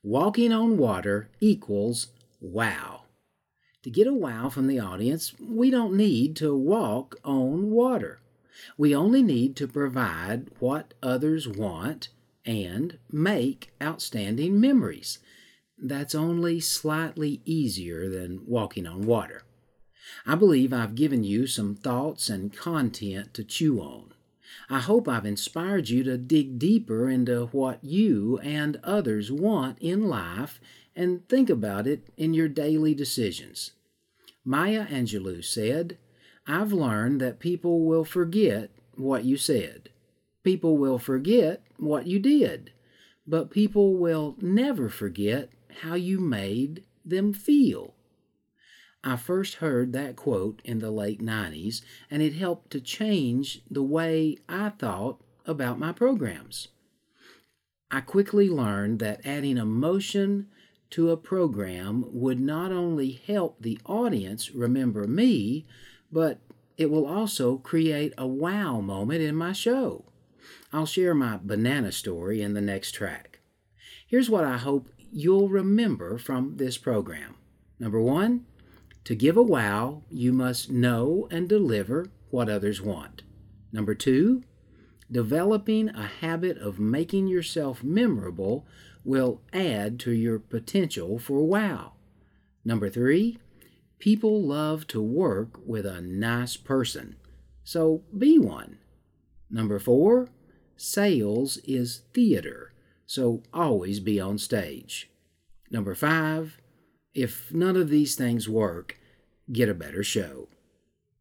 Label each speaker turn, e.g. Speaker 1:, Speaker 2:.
Speaker 1: Walking on water equals wow. To get a wow from the audience, we don't need to walk on water. We only need to provide what others want and make outstanding memories. That's only slightly easier than walking on water. I believe I've given you some thoughts and content to chew on. I hope I've inspired you to dig deeper into what you and others want in life and think about it in your daily decisions. Maya Angelou said, "I've learned that people will forget what you said. People will forget what you did, but people will never forget how you made them feel." I first heard that quote in the late 90s, and it helped to change the way I thought about my programs. I quickly learned that adding emotion to a program would not only help the audience remember me, but it will also create a wow moment in my show. I'll share my banana story in the next track. Here's what I hope you'll remember from this program. Number one, to give a wow, you must know and deliver what others want. Number two, developing a habit of making yourself memorable will add to your potential for wow. Number three, people love to work with a nice person, so be one. Number four, sales is theater, so always be on stage. Number five, if none of these things work, get a better show.